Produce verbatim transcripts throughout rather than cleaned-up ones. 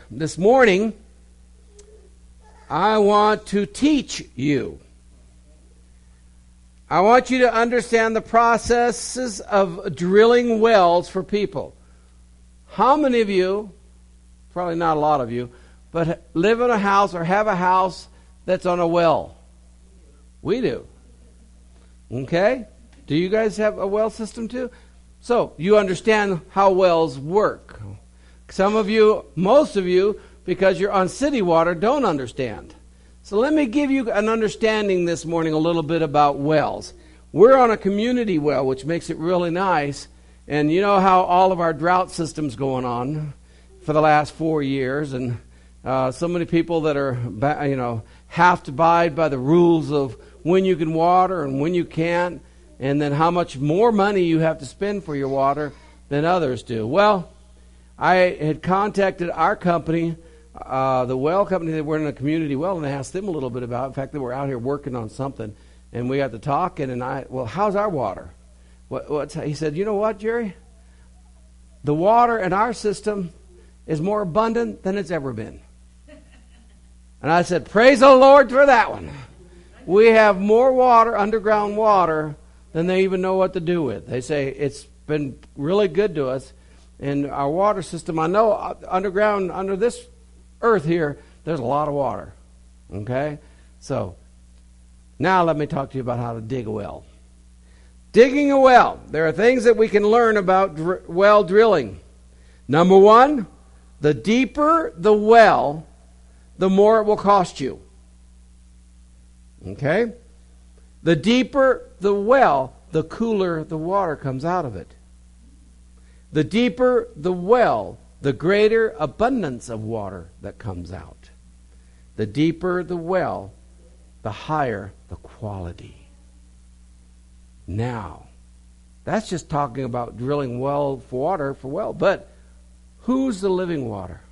this morning, I want to teach you. I want you to understand the processes of drilling wells for people. How many of you, probably not a lot of you, but live in a house or have a house that's on a well? We do. Okay? Do you guys have a well system too? So, you understand how wells work. Some of you, most of you, because you're on city water, don't understand. So let me give you an understanding this morning a little bit about wells. We're on a community well, which makes it really nice. And you know how all of our drought system's going on for the last four years. And uh, so many people that are, you know, have to abide by the rules of when you can water and when you can't. And then how much more money you have to spend for your water than others do. Well, I had contacted our company, uh, the well company that we're in a community well, and I asked them a little bit about it. In fact, they were out here working on something, and we got to talking, and I, well, how's our water? What, what's, he said, you know what, Jerry? The water in our system is more abundant than it's ever been. And I said, praise the Lord for that one. We have more water, underground water, than they even know what to do with. They say it's been really good to us. And our water system, I know underground, under this earth here, there's a lot of water. Okay? So, now let me talk to you about how to dig a well. Digging a well. There are things that we can learn about dr- well drilling. Number one, the deeper the well, the more it will cost you. Okay? The deeper the well, the cooler the water comes out of it. The deeper the well, the greater abundance of water that comes out. The deeper the well, the higher the quality. Now, that's just talking about drilling well for water for well. But who's the living water?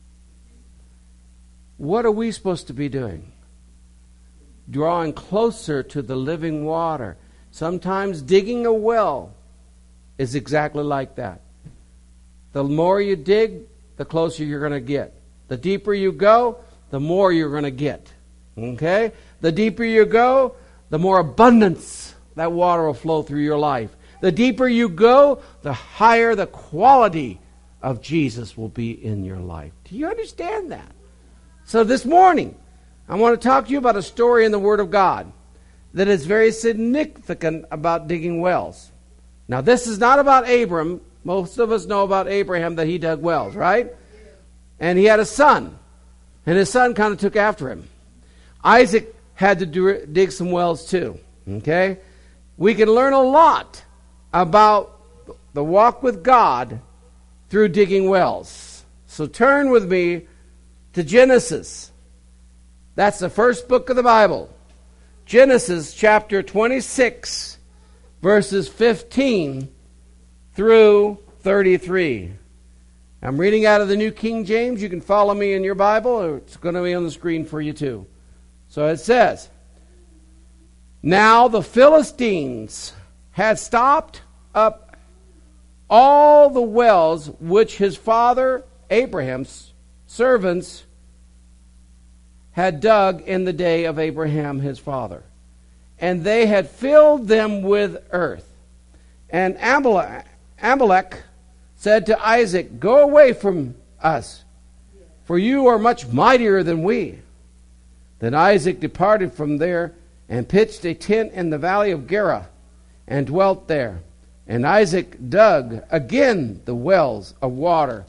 What are we supposed to be doing? Drawing closer to the living water. Sometimes digging a well is exactly like that. The more you dig, the closer you're going to get. The deeper you go, the more you're going to get. Okay? The deeper you go, the more abundance that water will flow through your life. The deeper you go, the higher the quality of Jesus will be in your life. Do you understand that? So this morning, I want to talk to you about a story in the Word of God that is very significant about digging wells. Now, this is not about Abram. Most of us know about Abraham, that he dug wells, right? And he had a son. And his son kind of took after him. Isaac had to do, dig some wells too. Okay? We can learn a lot about the walk with God through digging wells. So turn with me to Genesis. That's the first book of the Bible. Genesis chapter twenty-six, verses fifteen through thirty-three. I'm reading out of the New King James. You can follow me in your Bible, or it's going to be on the screen for you too. So it says, now the Philistines had stopped up all the wells which his father Abraham's servants had dug in the day of Abraham his father. And they had filled them with earth. And Amalek, Amalek said to Isaac, go away from us, for you are much mightier than we. Then Isaac departed from there and pitched a tent in the valley of Gerar and dwelt there. And Isaac dug again the wells of water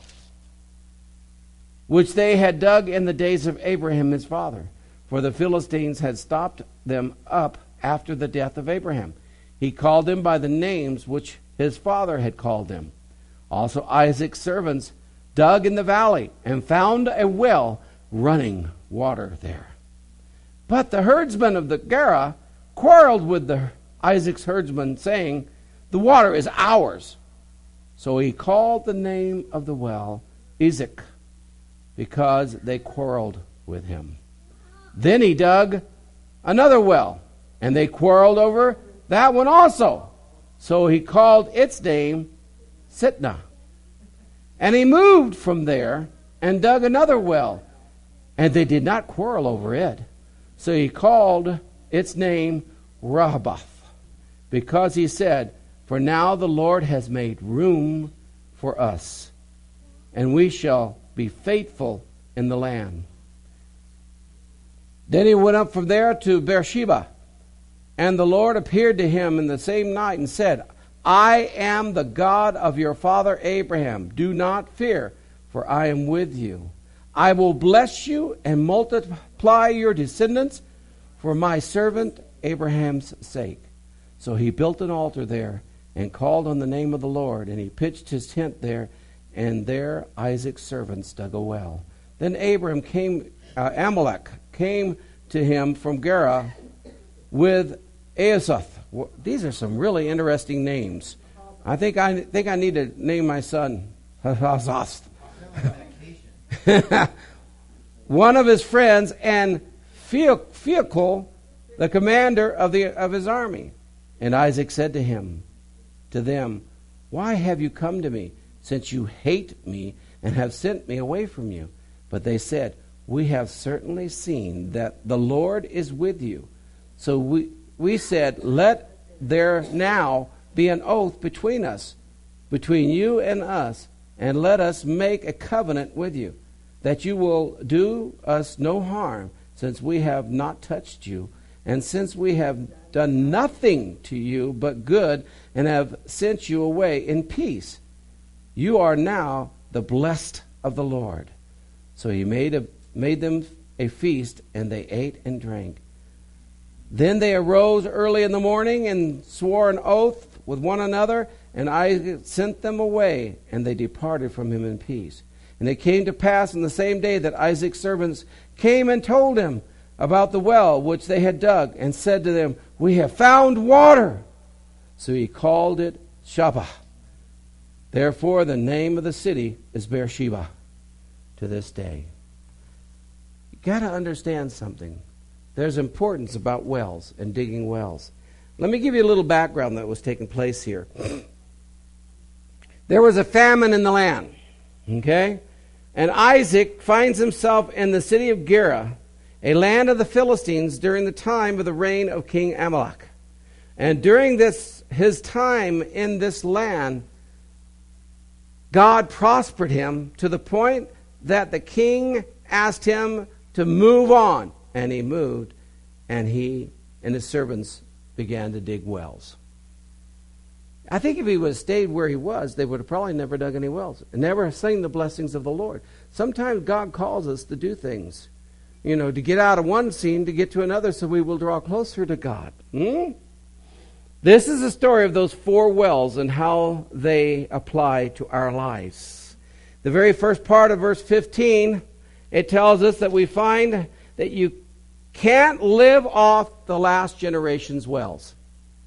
which they had dug in the days of Abraham his father, for the Philistines had stopped them up after the death of Abraham. He called them by the names which his father had called them. Also Isaac's servants dug in the valley and found a well running water there. But the herdsmen of the Gerar quarreled with the Isaac's herdsmen, saying, the water is ours. So he called the name of the well Esek, because they quarreled with him. Then he dug another well, and they quarreled over that one also. So he called its name Sitnah. And he moved from there and dug another well, and they did not quarrel over it. So he called its name Rehoboth, because he said, for now the Lord has made room for us, and we shall be faithful in the land. Then he went up from there to Beersheba, and the Lord appeared to him in the same night and said, I am the God of your father Abraham. Do not fear, for I am with you. I will bless you and multiply your descendants for my servant Abraham's sake. So he built an altar there and called on the name of the Lord, and he pitched his tent there, and there Isaac's servants dug a well. Then Abram came, uh, Amalek came to him from Gerar with Ahazoth. Well, these are some really interesting names. I think I think I need to name my son Ahazoth. One of his friends, and Phicol, the commander of the of his army. And Isaac said to him, to them, why have you come to me, since you hate me and have sent me away from you? But they said, we have certainly seen that the Lord is with you. So we we said, let there now be an oath between us, between you and us, and let us make a covenant with you, that you will do us no harm, since we have not touched you, and since we have done nothing to you but good, and have sent you away in peace. You are now the blessed of the Lord. So he made a, made them a feast, and they ate and drank. Then they arose early in the morning and swore an oath with one another, and Isaac sent them away, and they departed from him in peace. And it came to pass in the same day that Isaac's servants came and told him about the well which they had dug, and said to them, we have found water. So he called it Shabah. Therefore the name of the city is Beersheba to this day. You got to understand something. There's importance about wells and digging wells. Let me give you a little background that was taking place here. There was a famine in the land, okay? And Isaac finds himself in the city of Gerar, a land of the Philistines, during the time of the reign of King Amalek. And during this his time in this land, God prospered him to the point that the king asked him to move on. And he moved, and he and his servants began to dig wells. I think if he would have stayed where he was, they would have probably never dug any wells and never seen the blessings of the Lord. Sometimes God calls us to do things, you know, to get out of one scene to get to another, so we will draw closer to God. Hmm? This is the story of those four wells and how they apply to our lives. The very first part of verse fifteen, it tells us that we find that you can't live off the last generation's wells.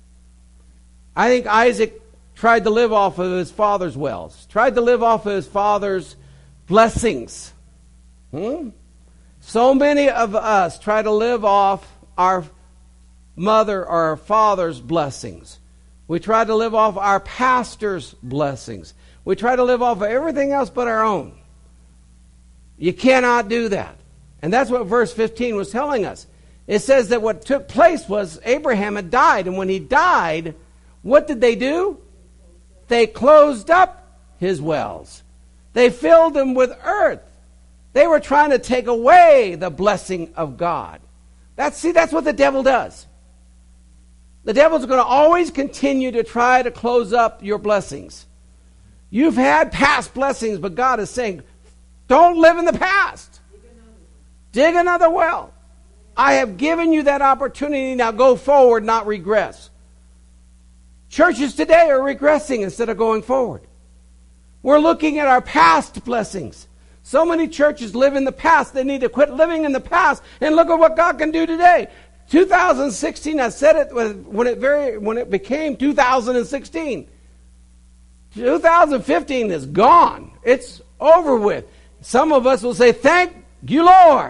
I think Isaac tried to live off of his father's wells, tried to live off of his father's blessings. Hmm? So many of us try to live off our mother or our father's blessings. We try to live off our pastor's blessings. We try to live off of everything else but our own. You cannot do that. And that's what verse fifteen was telling us. It says that what took place was Abraham had died. And when he died, what did they do? They closed up his wells. They filled them with earth. They were trying to take away the blessing of God. That's, see, that's what the devil does. The devil's going to always continue to try to close up your blessings. You've had past blessings, but God is saying, don't live in the past. Dig another well. I have given you that opportunity. Now go forward, not regress. Churches today are regressing instead of going forward. We're looking at our past blessings. So many churches live in the past. They need to quit living in the past and look at what God can do today. two thousand sixteen, I said it when it very when it became two thousand sixteen. two thousand fifteen is gone. It's over with. Some of us will say, thank you, Lord.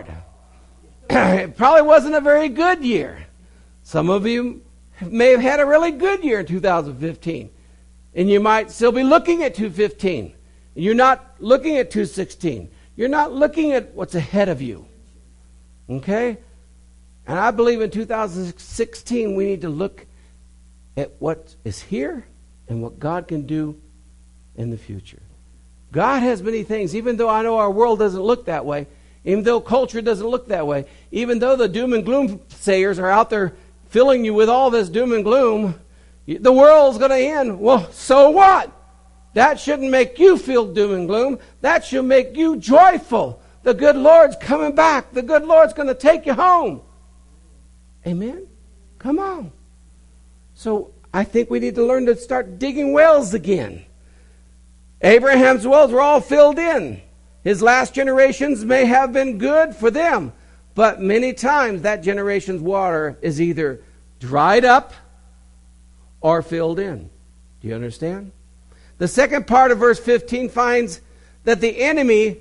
It probably wasn't a very good year. Some of you may have had a really good year in two thousand fifteen. And you might still be looking at two thousand fifteen. You're not looking at two thousand sixteen. You're not looking at what's ahead of you. Okay? And I believe in two thousand sixteen we need to look at what is here and what God can do in the future. God has many things, even though I know our world doesn't look that way, even though culture doesn't look that way, even though the doom and gloom sayers are out there filling you with all this doom and gloom, the world's going to end. Well, so what? That shouldn't make you feel doom and gloom. That should make you joyful. The good Lord's coming back. The good Lord's going to take you home. Amen? Come on. So I think we need to learn to start digging wells again. Abraham's wells were all filled in. His last generations may have been good for them, but many times that generation's water is either dried up or filled in. Do you understand? The second part of verse fifteen finds that the enemy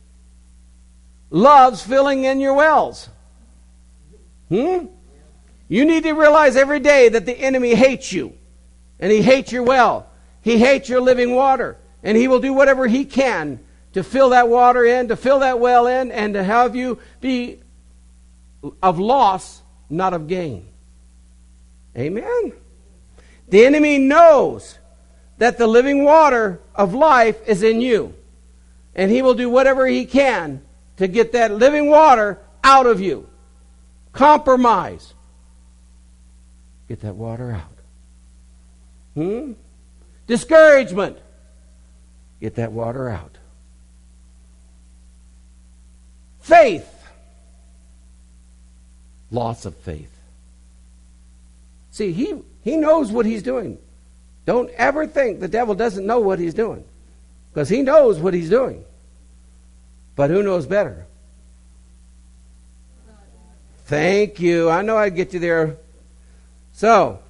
loves filling in your wells. Hmm? You need to realize every day that the enemy hates you. And he hates your well. He hates your living water. And he will do whatever he can to fill that water in, to fill that well in, and to have you be of loss, not of gain. Amen? The enemy knows that the living water of life is in you. And he will do whatever he can to get that living water out of you. Compromise. Get that water out. Hmm? Discouragement. Get that water out. Faith. Loss of faith. See, he, he knows what he's doing. Don't ever think the devil doesn't know what he's doing. Because he knows what he's doing. But who knows better? Thank you. I know I'd get you there. So,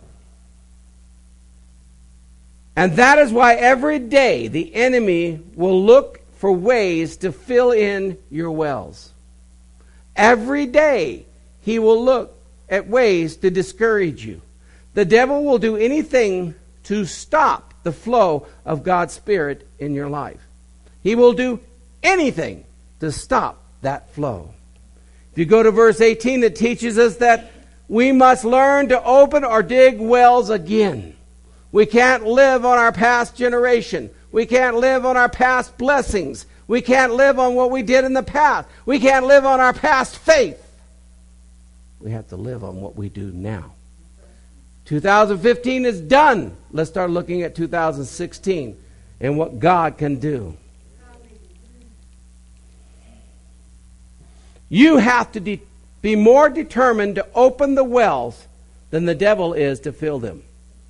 and that is why every day the enemy will look for ways to fill in your wells. Every day he will look at ways to discourage you. The devil will do anything to stop the flow of God's Spirit in your life. He will do anything to stop that flow. If you go to verse eighteen, it teaches us that we must learn to open or dig wells again. We can't live on our past generation. We can't live on our past blessings. We can't live on what we did in the past. We can't live on our past faith. We have to live on what we do now. two thousand fifteen is done. Let's start looking at two thousand sixteen and what God can do. You have to de- be more determined to open the wells than the devil is to fill them.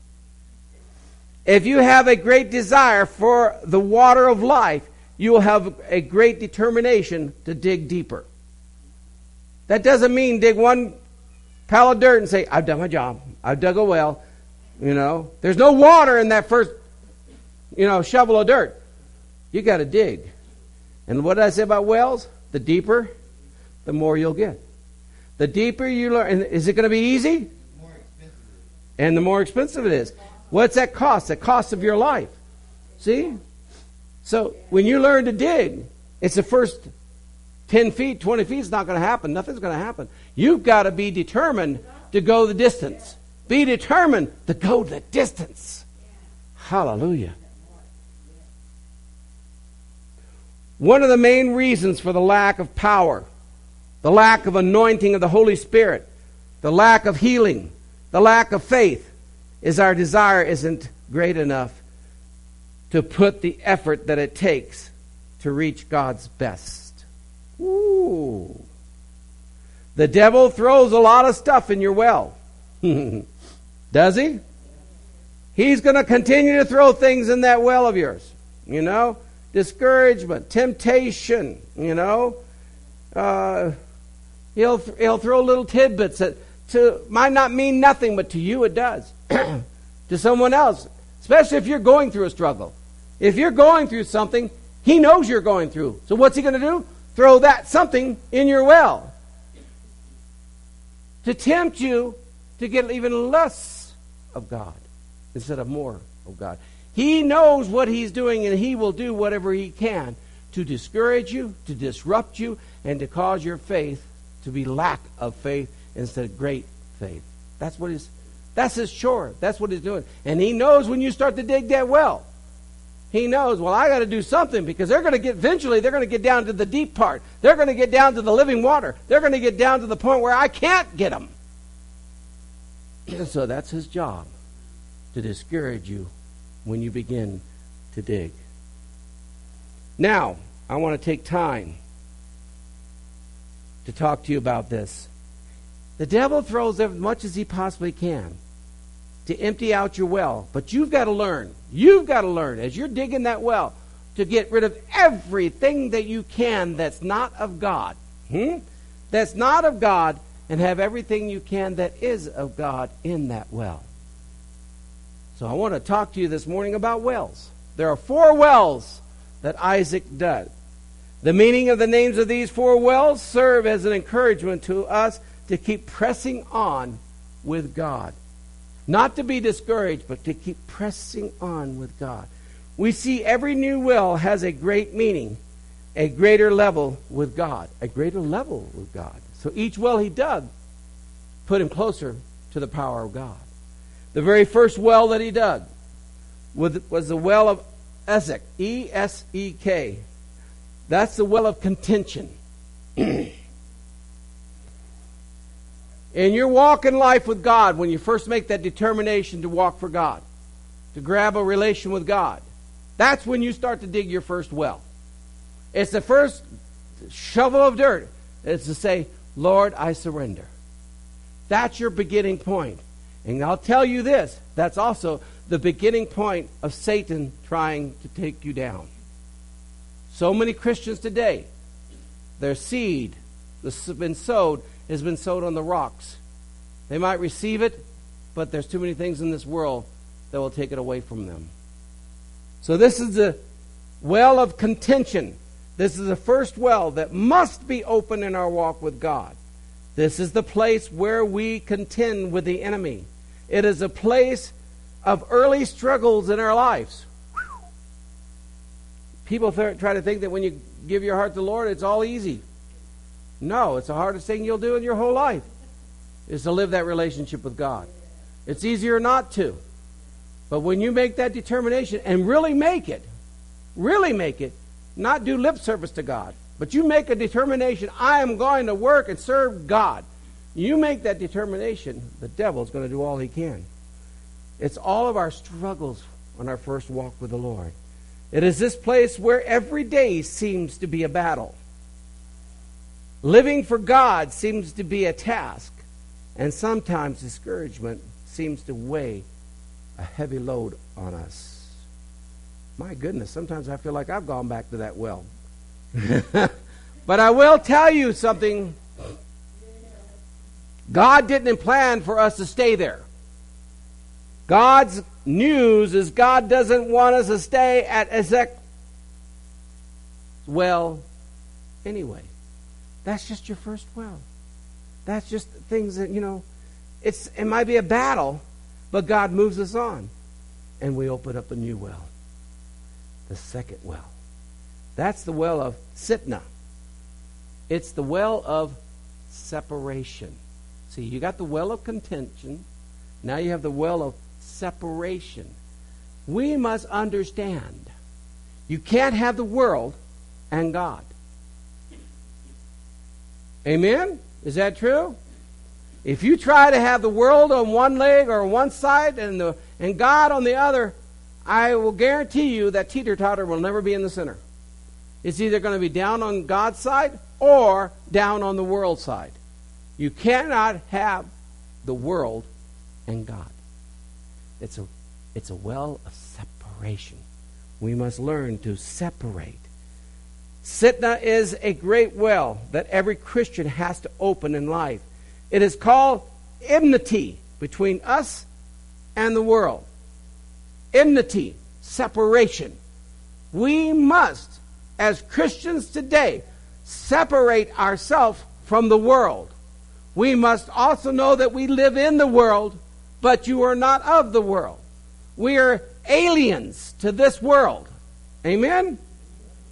If you have a great desire for the water of life, you will have a great determination to dig deeper. That doesn't mean dig one pile of dirt and say, I've done my job. I've dug a well. You know, there's no water in that first, you know, shovel of dirt. You got to dig. And what did I say about wells? The deeper, the more you'll get. The deeper you learn, is it going to be easy? More expensive. And the more expensive it is. What's that cost? The cost of your life. See? So when you learn to dig, it's the first ten feet, twenty feet, it's not going to happen. Nothing's going to happen. You've got to be determined to go the distance. Be determined to go the distance. Hallelujah. One of the main reasons for the lack of power, the lack of anointing of the Holy Spirit, the lack of healing, the lack of faith, is our desire isn't great enough to put the effort that it takes to reach God's best. Ooh. The devil throws a lot of stuff in your well. Does he? He's going to continue to throw things in that well of yours. You know? Discouragement, temptation, you know? Uh, he'll, he'll throw little tidbits that to might not mean nothing, but to you it does. To someone else, especially if you're going through a struggle. If you're going through something, he knows you're going through. So what's he going to do? Throw that something in your well to tempt you to get even less of God instead of more of God. He knows what he's doing, and he will do whatever he can to discourage you, to disrupt you, and to cause your faith to be lack of faith instead of great faith. That's what his, that's his chore. That's what he's doing. And he knows when you start to dig that well. He knows, well, I got to do something because they're going to get, eventually, they're going to get down to the deep part. They're going to get down to the living water. They're going to get down to the point where I can't get them. And so that's his job, to discourage you when you begin to dig. Now, I want to take time to talk to you about this. The devil throws as much as he possibly can to empty out your well. But you've got to learn. You've got to learn as you're digging that well to get rid of everything that you can that's not of God. Hmm? That's not of God, and have everything you can that is of God in that well. So I want to talk to you this morning about wells. There are four wells that Isaac dug. The meaning of the names of these four wells serve as an encouragement to us to keep pressing on with God. Not to be discouraged, but to keep pressing on with God. We see every new well has a great meaning, a greater level with God. A greater level with God. So each well he dug put him closer to the power of God. The very first well that he dug was the well of Esek, E S E K. That's the well of contention. In your walk in life with God, when you first make that determination to walk for God, to grab a relation with God, that's when you start to dig your first well. It's the first shovel of dirt. It's to say, Lord, I surrender. That's your beginning point. And I'll tell you this, that's also the beginning point of Satan trying to take you down. So many Christians today, their seed that's been sowed has been sowed on the rocks. They might receive it, but there's too many things in this world that will take it away from them. So this is the well of contention. This is the first well that must be open in our walk with God. This is the place where we contend with the enemy. It is a place of early struggles in our lives. Whew. People th- try to think that when you give your heart to the Lord, it's all easy. No, it's the hardest thing you'll do in your whole life is to live that relationship with God. It's easier not to. But when you make that determination and really make it, really make it, not do lip service to God, but you make a determination, I am going to work and serve God. You make that determination, the devil's going to do all he can. It's all of our struggles on our first walk with the Lord. It is this place where every day seems to be a battle. Living for God seems to be a task, and sometimes discouragement seems to weigh a heavy load on us. My goodness, sometimes I feel like I've gone back to that well. But I will tell you something. God didn't plan for us to stay there. God's news is God doesn't want us to stay at Esek well anyway. That's just your first well. That's just things that, you know, it's it might be a battle, but God moves us on. And we open up a new well. The second well. That's the well of Sitnah. It's the well of separation. See, you got the well of contention. Now you have the well of separation. We must understand you can't have the world and God. Amen? Is that true? If you try to have the world on one leg or one side and the and God on the other, I will guarantee you that teeter-totter will never be in the center. It's either going to be down on God's side or down on the world side. You cannot have the world and God. It's a, it's a well of separation. We must learn to separate. Sitnah is a great well that every Christian has to open in life. It is called enmity between us and the world. Enmity, separation. We must, as Christians today, separate ourselves from the world. We must also know that we live in the world, but you are not of the world. We are aliens to this world. Amen?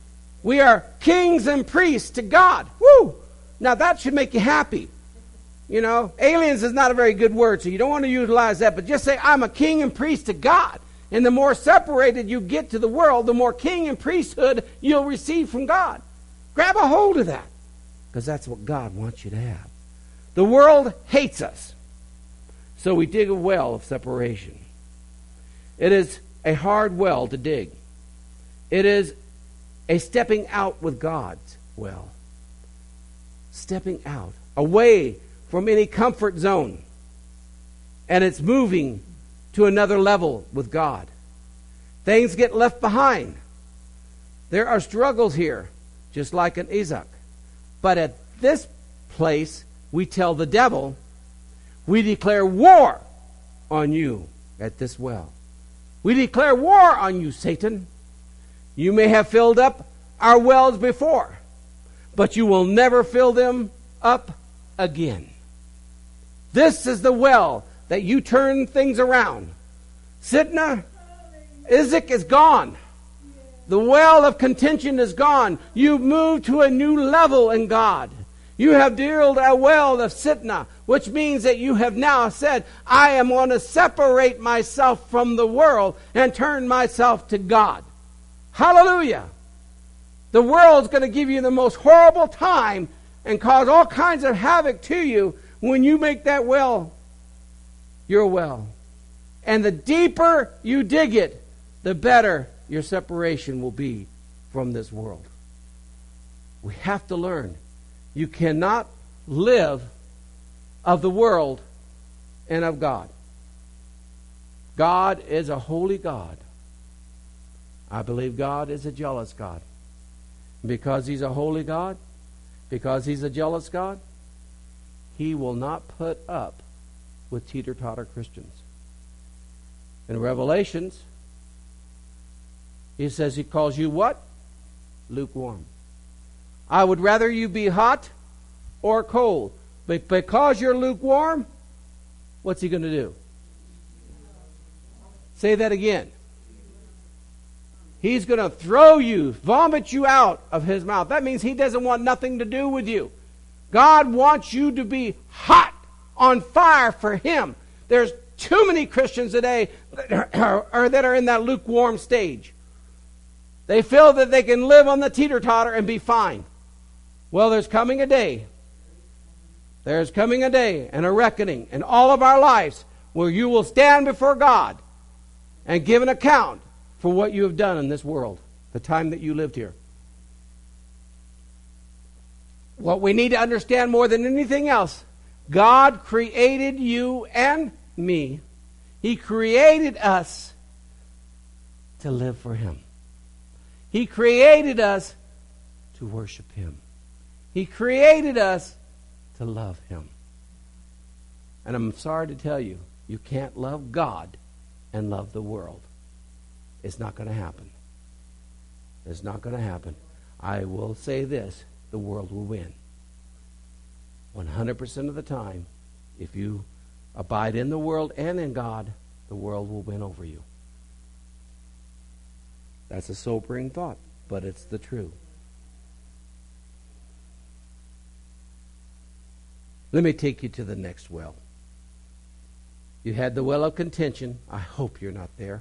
We are kings and priests to God. Woo! Now that should make you happy. You know, aliens is not a very good word, so you don't want to utilize that, but just say, I'm a king and priest to God. And the more separated you get to the world, the more king and priesthood you'll receive from God. Grab a hold of that, because that's what God wants you to have. The world hates us, so we dig a well of separation. It is a hard well to dig. It is a stepping out with God's well. Stepping out, away from any comfort zone. And it's moving to another level with God. Things get left behind. There are struggles here, just like in Isaac. But at this place, we tell the devil, we declare war on you at this well. We declare war on you, Satan. You may have filled up our wells before, but you will never fill them up again. This is the well that you turn things around. Sitna, Isaac is gone. The well of contention is gone. You've moved to a new level in God. You have drilled a well of Sitna, which means that you have now said, I am going to separate myself from the world and turn myself to God. Hallelujah. The world's going to give you the most horrible time and cause all kinds of havoc to you when you make that well your well. And the deeper you dig it, the better your separation will be from this world. We have to learn. You cannot live of the world and of God. God is a holy God. I believe God is a jealous God. Because He's a holy God, because He's a jealous God, He will not put up with teeter-totter Christians. In Revelations, He says He calls you what? Lukewarm. I would rather you be hot or cold. But because you're lukewarm, what's He going to do? Say that again. He's going to throw you, vomit you out of His mouth. That means He doesn't want nothing to do with you. God wants you to be hot, on fire for Him. There's too many Christians today that are, are, that are in that lukewarm stage. They feel that they can live on the teeter-totter and be fine. Well, there's coming a day. There's coming a day and a reckoning in all of our lives where you will stand before God and give an account for what you have done in this world, the time that you lived here. What we need to understand more than anything else, God created you and me. He created us to live for Him. He created us to worship Him. He created us to love Him. And I'm sorry to tell you, you can't love God and love the world. It's not going to happen. It's not going to happen. I will say this, the world will win. one hundred percent of the time, if you abide in the world and in God, the world will win over you. That's a sobering thought, but it's the truth. Let me take you to the next well. You had the well of contention. I hope you're not there.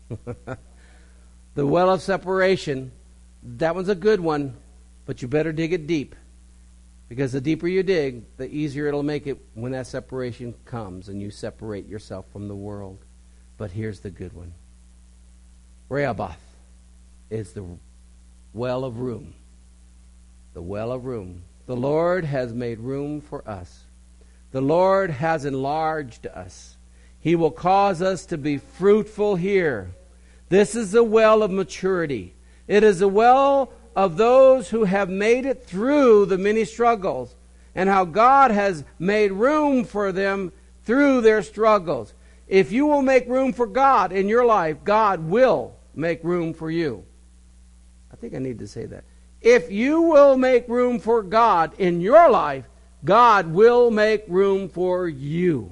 The well of separation, that one's a good one, but you better dig it deep. Because the deeper you dig, the easier it'll make it when that separation comes and you separate yourself from the world. But here's the good one. Rehoboth is the well of room. The well of room. The Lord has made room for us. The Lord has enlarged us. He will cause us to be fruitful here. This is the well of maturity. It is the well of those who have made it through the many struggles and how God has made room for them through their struggles. If you will make room for God in your life, God will make room for you. I think I need to say that. If you will make room for God in your life, God will make room for you.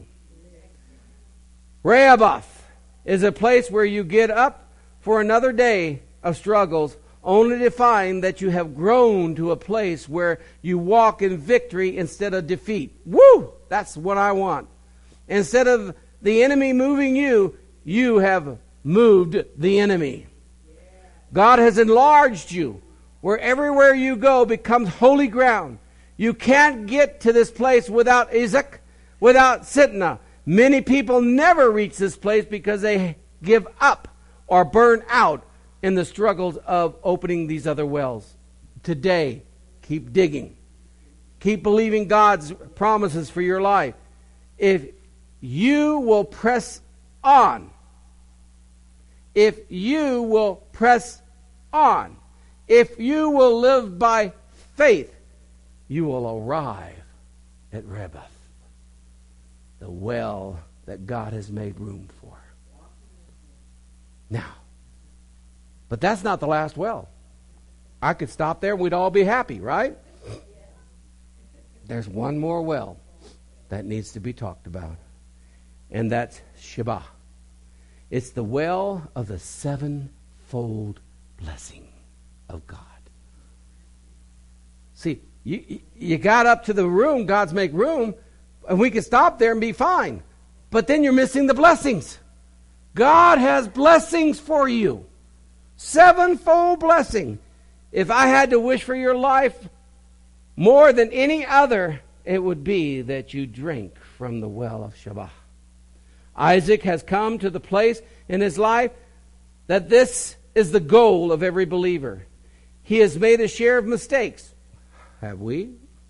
Rehoboth is a place where you get up for another day of struggles, only to find that you have grown to a place where you walk in victory instead of defeat. Woo! That's what I want. Instead of the enemy moving you, you have moved the enemy. God has enlarged you, where everywhere you go becomes holy ground. You can't get to this place without Isaac, without Sitna. Many people never reach this place because they give up or burn out in the struggles of opening these other wells. Today, keep digging. Keep believing God's promises for your life. If you will press on, if you will press on, if you will live by faith, you will arrive at Rehoboth, the well that God has made room for. Now, but that's not the last well. I could stop there and we'd all be happy, right? There's one more well that needs to be talked about, and that's Sheba. It's the well of the sevenfold blessing of God. See, you, you got up to the room, God's make room, and we could stop there and be fine. But then you're missing the blessings. God has blessings for you. Sevenfold blessing. If I had to wish for your life more than any other, it would be that you drink from the well of Sheba. Isaac has come to the place in his life that this is the goal of every believer. He has made a share of mistakes. Have we?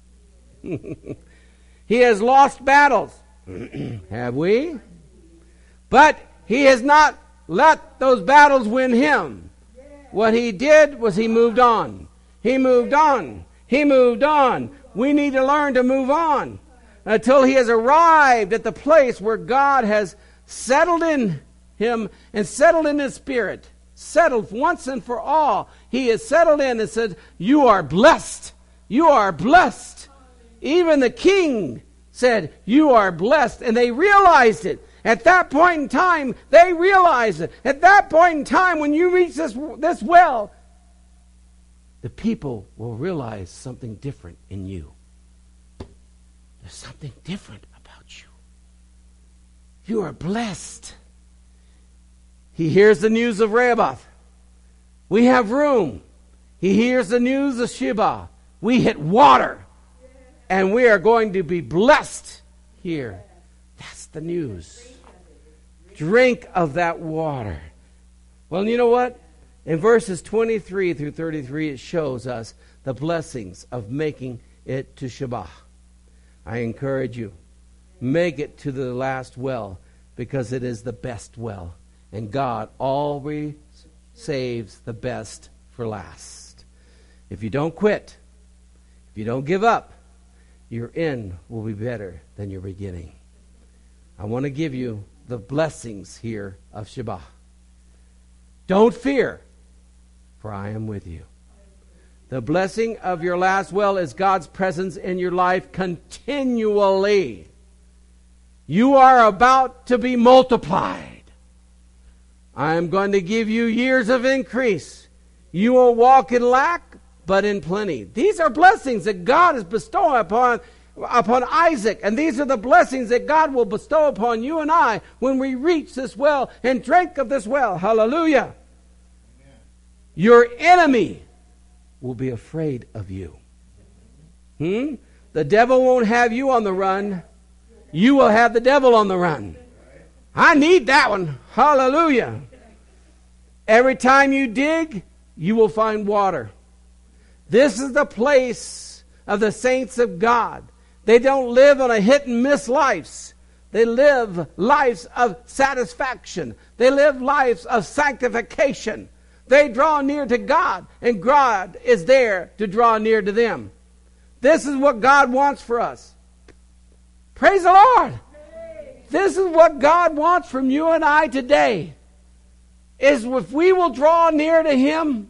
He has lost battles. Have we? But he has not let those battles win him. What he did was he moved on. He moved on. He moved on. We need to learn to move on until he has arrived at the place where God has settled in him and settled in his spirit. Settled once and for all. He is settled in and said, you are blessed. You are blessed. Even the king said, you are blessed. And they realized it. At that point in time, they realized it. At that point in time, when you reach this, this well, the people will realize something different in you. There's something different about you. You are blessed. He hears the news of Rehoboth. We have room. He hears the news of Sheba. We hit water. And we are going to be blessed here. That's the news. Drink of that water. Well, you know what? In verses twenty-three through thirty-three, it shows us the blessings of making it to Sheba. I encourage you, make it to the last well, because it is the best well. And God always saves the best for last. If you don't quit, if you don't give up, your end will be better than your beginning. I want to give you the blessings here of Sheba. Don't fear, for I am with you. The blessing of your last well is God's presence in your life continually. You are about to be multiplied. I am going to give you years of increase. You will walk in lack, but in plenty. These are blessings that God is bestowing upon, upon Isaac. And these are the blessings that God will bestow upon you and I when we reach this well and drink of this well. Hallelujah. Amen. Your enemy will be afraid of you. Hmm? The devil won't have you on the run. You will have the devil on the run. I need that one. Hallelujah. Every time you dig, you will find water. This is the place of the saints of God. They don't live on a hit and miss lives. They live lives of satisfaction. They live lives of sanctification. They draw near to God, and God is there to draw near to them. This is what God wants for us. Praise the Lord. This is what God wants from you and I today. Is if we will draw near to Him.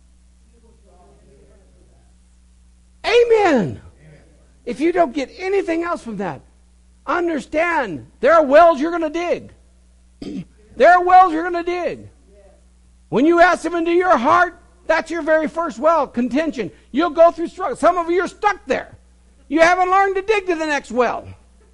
Amen. If you don't get anything else from that, understand there are wells you're going to dig. There are wells you're going to dig. When you ask Him into your heart, That's your very first well, contention. You'll go through struggle. Some of you are stuck there. You haven't learned to dig to the next well.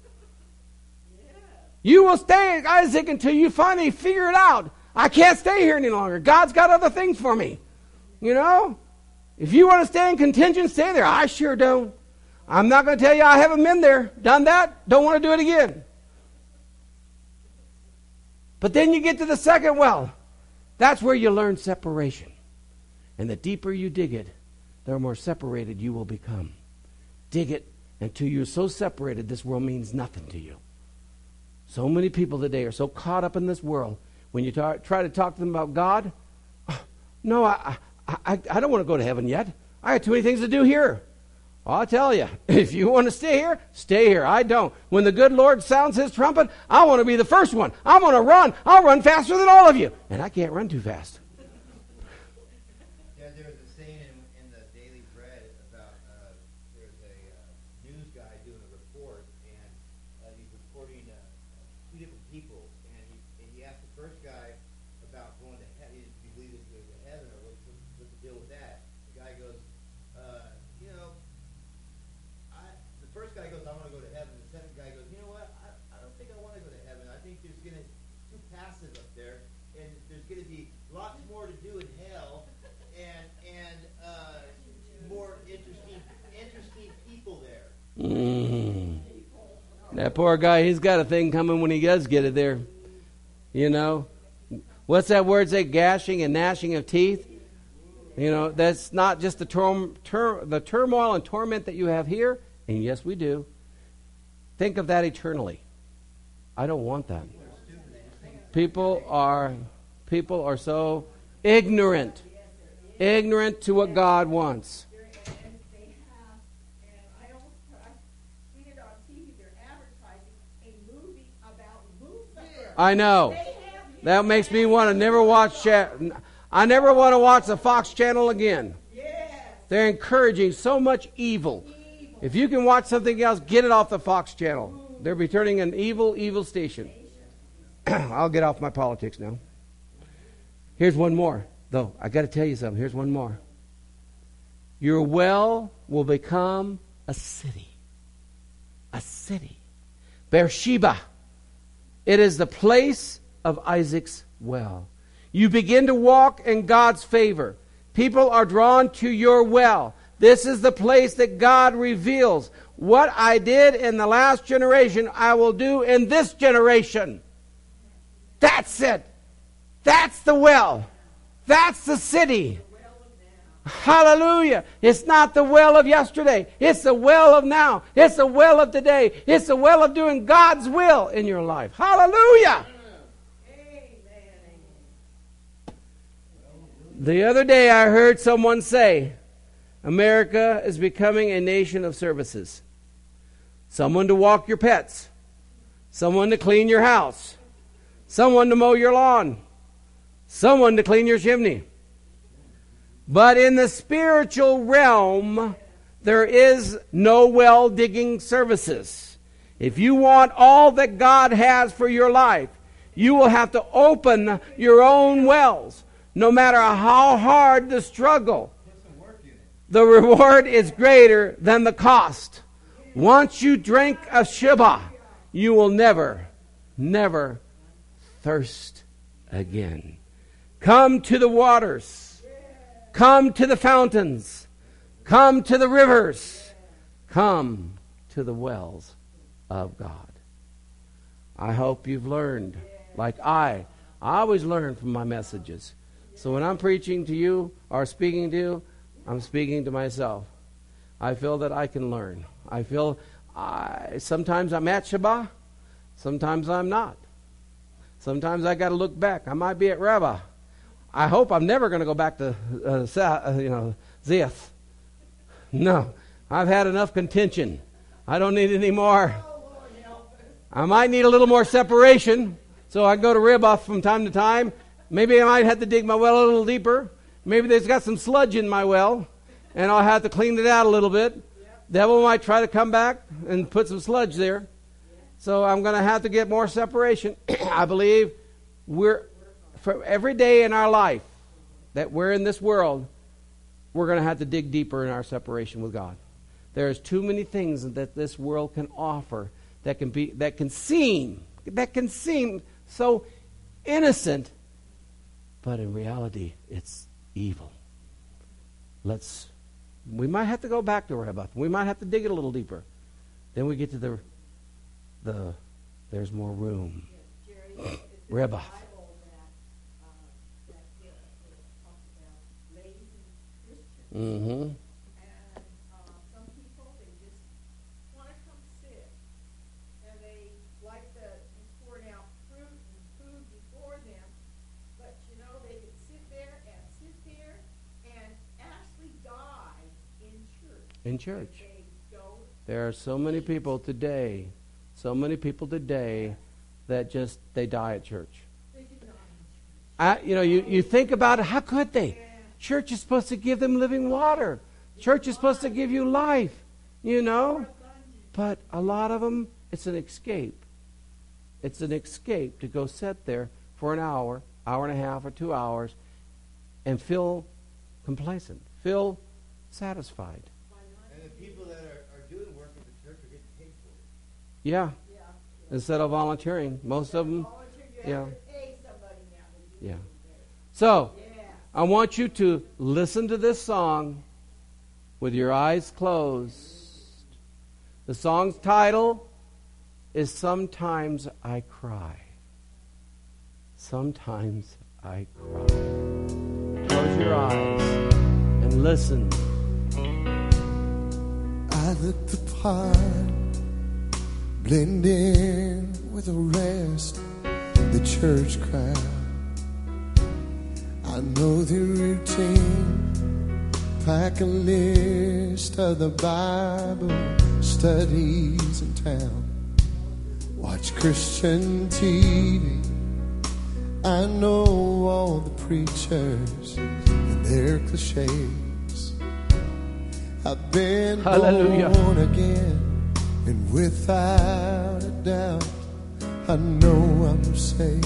You will stay, Isaac, until you finally figure it out. I can't stay here any longer. God's got other things for me. You know? If you want to stay in contention, stay there. I sure don't. I'm not going to tell you I haven't been there, done that, don't want to do it again. But then you get to the second well. That's where you learn separation. And the deeper you dig it, the more separated you will become. Dig it until you're so separated this world means nothing to you. So many people today are so caught up in this world. When you tar- try to talk to them about God, no, I, I, I, I don't want to go to heaven yet. I got too many things to do here. I'll tell you, if you want to stay here, stay here. I don't. When the good Lord sounds his trumpet, I want to be the first one. I want to run. I'll run faster than all of you. And I can't run too fast. Yeah, there was a saying in, in the Daily Bread about uh, there's a uh, news guy doing a report, and uh, he's reporting uh, two different people, and he, and he asked the first guy about going to heaven. Do you believe that you go to heaven, or what's, what's the deal with that? The guy goes, uh, you know, the first guy goes, I want to go to heaven. The second guy goes, you know what? I, I don't think I want to go to heaven. I think there's going to too passive up there, and there's going to be lots more to do in hell, and and uh, more interesting interesting people there. Mm. That poor guy, he's got a thing coming when he does get it there. You know, what's that word say? Gashing and gnashing of teeth. You know, that's not just the tur- tur- the turmoil and torment that you have here. And yes, we do. Think of that eternally. I don't want that. People are people are so ignorant. Ignorant to what God wants. I know. That makes me want to never watch cha- I never want to watch the Fox channel again. They're encouraging so much evil. If you can watch something else, get it off the Fox channel. They're returning an evil, evil station. I'll get off my politics now. Here's one more, though. I got to tell you something. Here's one more. Your well will become a city. A city. Beersheba. It is the place of Isaac's well. You begin to walk in God's favor. People are drawn to your well. This is the place that God reveals. What I did in the last generation, I will do in this generation. That's it. That's the well. That's the city. Hallelujah. It's not the well of yesterday. It's the well of now. It's the well of today. It's the well of doing God's will in your life. Hallelujah. The other day I heard someone say, America is becoming a nation of services. Someone to walk your pets. Someone to clean your house. Someone to mow your lawn. Someone to clean your chimney. But in the spiritual realm, there is no well-digging services. If you want all that God has for your life, you will have to open your own wells. No matter how hard the struggle, the reward is greater than the cost. Once you drink a Sheba, you will never, never thirst again. Come to the waters. Come to the fountains. Come to the rivers. Come to the wells of God. I hope you've learned, like I. I always learn from my messages. So when I'm preaching to you or speaking to you, I'm speaking to myself. I feel that I can learn. I feel I, sometimes I'm at Sheba, sometimes I'm not. Sometimes I got to look back. I might be at Rabbah. I hope I'm never going to go back to uh, Sa- uh, you know Zeth. No, I've had enough contention. I don't need any more. I might need a little more separation, so I go to Rabbah from time to time. Maybe I might have to dig my well a little deeper. Maybe there's got some sludge in my well, and I'll have to clean it out a little bit. Devil might try to come back and put some sludge there. So I'm going to have to get more separation. I believe we're, for every day in our life that we're in this world, we're going to have to dig deeper in our separation with God. There's too many things that this world can offer that can be that can seem that can seem so innocent, but in reality, it's evil. Let's. We might have to go back to Rehoboth. We might have to dig it a little deeper. Then we get to the the. There's more room. Yes, Jerry, it's in Rehoboth. the Bible that, uh, that it, it talks about lazy Christians. Mm-hmm. And uh, some people, they just want to come sit. And they like to be pouring out fruit and food before them. But, you know, they can sit there and sit there and actually die in church. In church. If they don't There are so many people today, so many people today that just, they die at church. They did not in church. I, you know, you, you think about it, how could they? Church is supposed to give them living water. Church is supposed to give you life, you know. But a lot of them, it's an escape. It's an escape to go sit there for an hour, hour and a half or two hours and feel complacent, feel satisfied. And the people that are, are doing work at the church are getting paid for it. Yeah, Yeah. instead of volunteering. Most of them, Volunteer, you yeah. have to pay somebody now to do yeah. it. So, Yeah. I want you to listen to this song with your eyes closed. The song's title is Sometimes I Cry. Sometimes I cry. Close your eyes and listen. I look the part, blend in with the rest, the church crowd. I know the routine, pack a list of the Bible studies in town. Watch Christian T V. I know all the preachers and their cliches. I've been Hallelujah. born again, and without a doubt, I know I'm saved.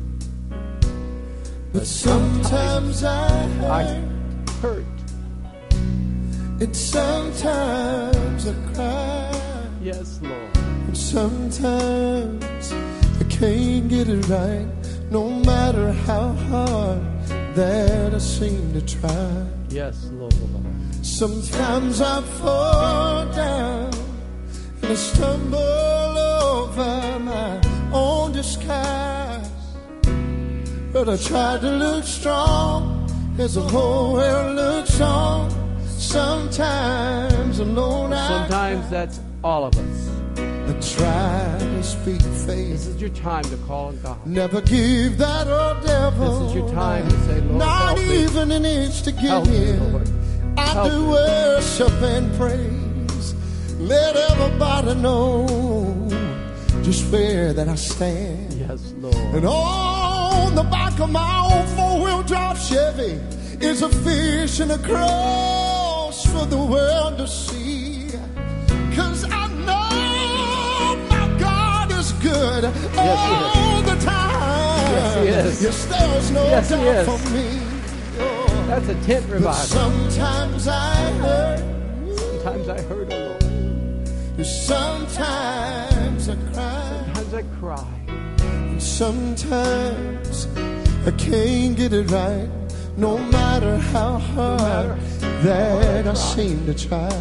But sometimes I I hurt, hurt. and sometimes I cry, Yes, Lord. and sometimes I can't get it right, no matter how hard that I seem to try. Yes, Lord. Sometimes I fall down and I stumble over my own disguise, but I try to look strong as the whole world looks on. Sometimes alone I Sometimes that's all of us. I try to speak This faith, is your time to call on God. never give that old devil This is your time to say, Lord, not help me. even an inch to get Help me, in. Lord. I Help do me. worship and praise. Let everybody know just where that I stand. Yes, Lord. And on the back of my old four-wheel drive Chevy is a fish and a cross for the world to see. 'Cause I know my God is good Yes, he is. all the time. Yes, he is. Yes, there's no Yes, he doubt is. for me. Oh. That's a tent But revival. sometimes I hurt, Sometimes I hurt, oh Lord. sometimes I cry, Sometimes I cry. and sometimes I can't get it right, no matter how hard that I seem to try.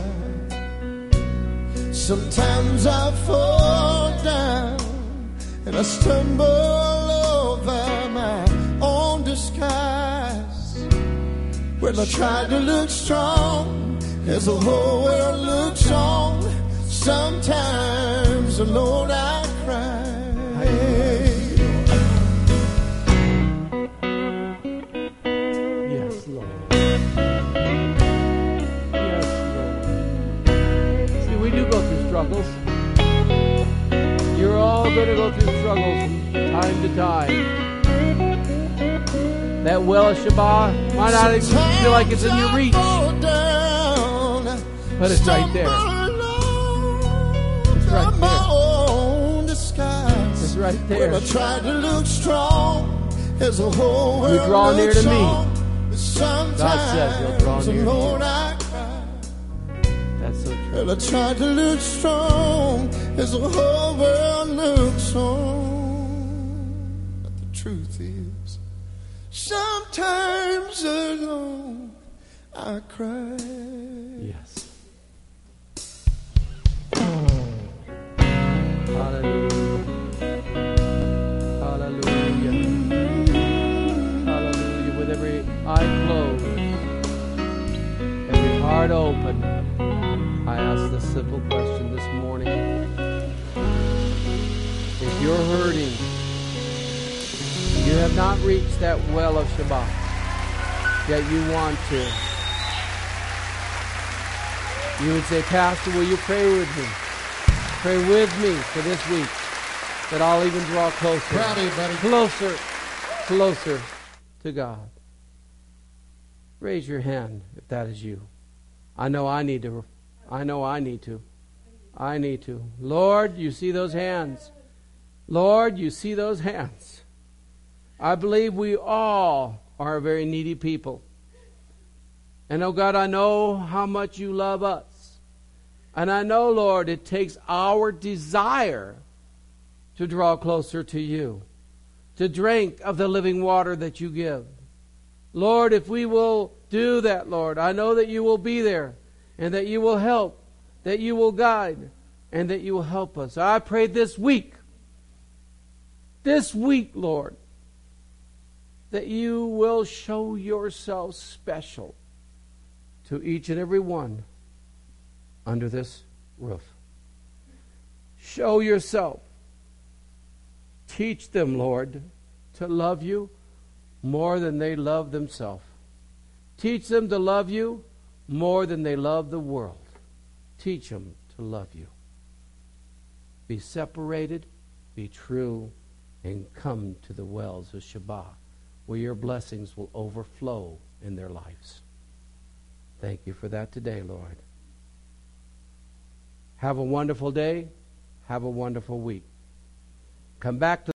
Sometimes I fall down and I stumble over my own disguise. Well, I try to look strong as the whole world looks on. Sometimes alone I cry. Yes, Lord. Yes, Lord. See, we do go through struggles. You're all going to go through struggles from time to time. That well of Shabbat might not even feel like it's in your reach, but it's right there. It's right there. It's right there. Well, I try to look strong as a whole world You draw near to looks me. on. says He'll draw Sometimes near to alone you. I cry. That's so true. And I try to look strong as the whole world looks on. But the truth is, sometimes alone I cry. Yes. Hallelujah. Hallelujah. Hallelujah. With every eye closed, every heart open, I ask the simple question this morning. If you're hurting, you have not reached that well of Shabbat, yet you want to, you would say, Pastor, will you pray with me? Pray with me for this week, that I'll even draw closer, Proud of you, buddy. closer, closer to God. Raise your hand if that is you. I know I need to. I know I need to. I need to. Lord, you see those hands. Lord, you see those hands. I believe we all are a very needy people. And oh God, I know how much you love us. And I know, Lord, it takes our desire to draw closer to you, to drink of the living water that you give. Lord, if we will do that, Lord, I know that you will be there and that you will help, that you will guide, and that you will help us. I pray this week, this week, Lord, that you will show yourself special to each and every one under this roof. Show yourself. Teach them, Lord, to love you more than they love themselves. Teach them to love you more than they love the world. Teach them to love you. Be separated, be true, and come to the wells of Shabbat, where your blessings will overflow in their lives. Thank you for that today, Lord. Have a wonderful day. Have a wonderful week. Come back to